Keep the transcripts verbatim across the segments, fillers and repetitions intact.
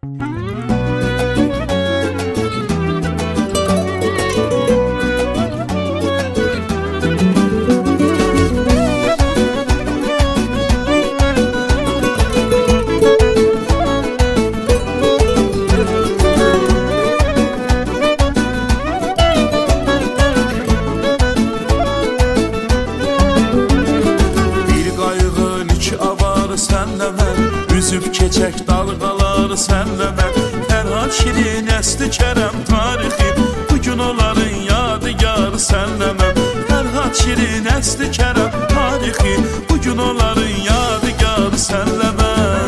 Sənlə mən üzüb keçək dalğaları sənlə mən Fərhad şirin əsli kərəm tarixi bugün onların yadigarı sənlə mən Fərhad şirin əsli kərəm tarixi bugün onların yadigarı sənlə mən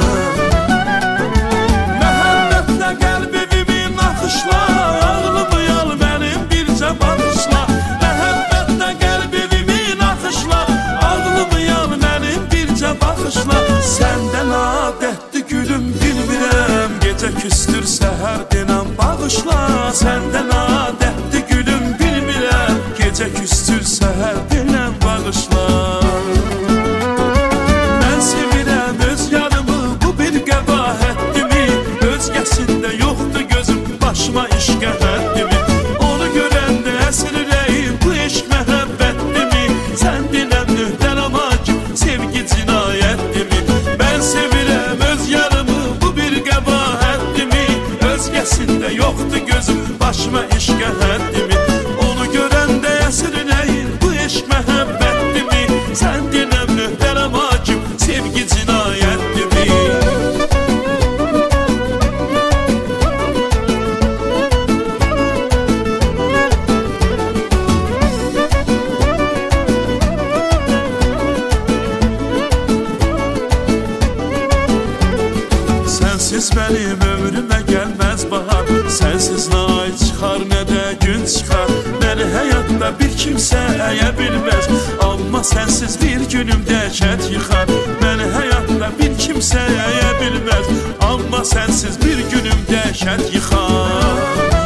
Məhəbbətlə qəlbimin naxışlar ağlımı yal mənim bircə baxışla Məhəbbətlə qəlbimin naxışlar ağlımı yal mənim bircə baxışla Səndən adətli gülüm bilmirəm Gecə küstür səhər denən bağışla Səndən adətli gülüm bilmirəm Gecə küstür səhər denən bağışla Mən sevirəm öz yarımı bu bir qəbahətdimi Özgəsində yoxdur gözüm başıma işqə həddimi Onu görəndə əsir ürəyim bu eşq məhəbbətdimi Sən dinəm nöhtər ama ki sevgi cinayətdimi Sevirəm öz yarımı bu bir qəbahətdimi Özgəsində yoxdur gözüm başıma işqə həddimi Onu görəndə əsir ürəyim bu eşq məhəbbətdimi Sən dinəm nöhtərəm hakim sevgi cinayətdimi Sənsiz mənim ömrümə gəlməz bahar Sənsiz nə ay çıxar, nə də gün çıxar Məni həyatda bir kimsə əyə bilməz Amma sənsiz bir günüm dəhşət yıxar Məni həyatda bir kimsə əyə bilməz Amma sənsiz bir günüm dəhşət yıxar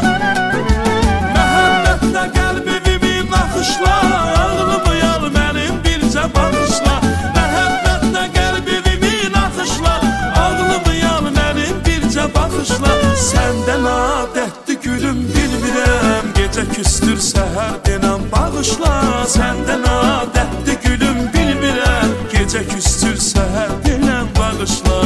Məhəbbətlə qəlbimin naxışlar Ağlımı yal mənim bircə baxışla Məhəbbətlə qəlbimin naxışlar Ağlımı yal mənim bircə baxışla Səndən adətli gülüm bilmirəm Gecə küstür səhər denən bağışla Səndən adətli gülüm bilmirəm Gecə küstür səhər denən bağışla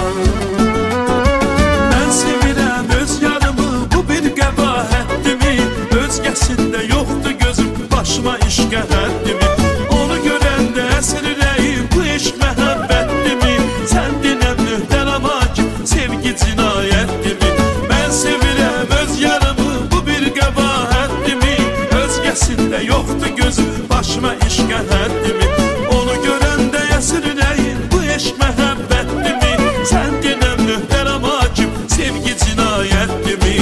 Mən sevirəm öz yarımı bu bir qəbahətdimi Özgəsində yoxdur gözüm başıma işqə həddimi Onu görəndə əsir ürəyim bu eşq məhəbbətdimi Sən dinəm nöhtər ama ki sevgi cinayətdimi Mən sevirəm öz yarımı bu bir qəbahətdimi Özgəsində yoxdur gözüm başıma işqə həddimi Onu görəndə əsir ürəyim bu eşq məhəbbətdimi Sən dinəm nöhtər ama ki sevgi cinayətdimi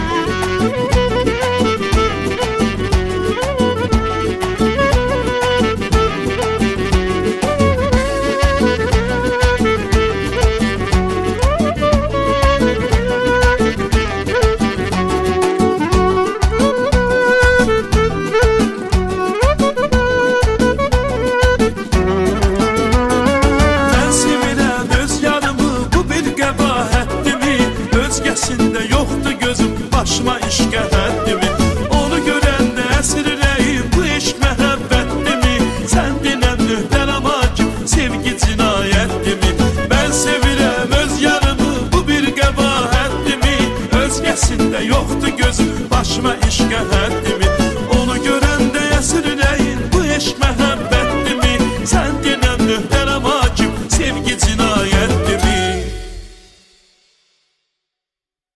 Özgəsində yoxdur gözüm başıma işqə həddimi Onu görəndə əsir ürəyim bu eşq məhəbbətdimi Sən dinəm nöhtər ama ki sevgi cinayətdimi Mən sevirəm öz yarımı bu bir qəbahətdimi Özgəsində yoxdur gözüm başıma işqə həddimi Onu görəndə əsir ürəyim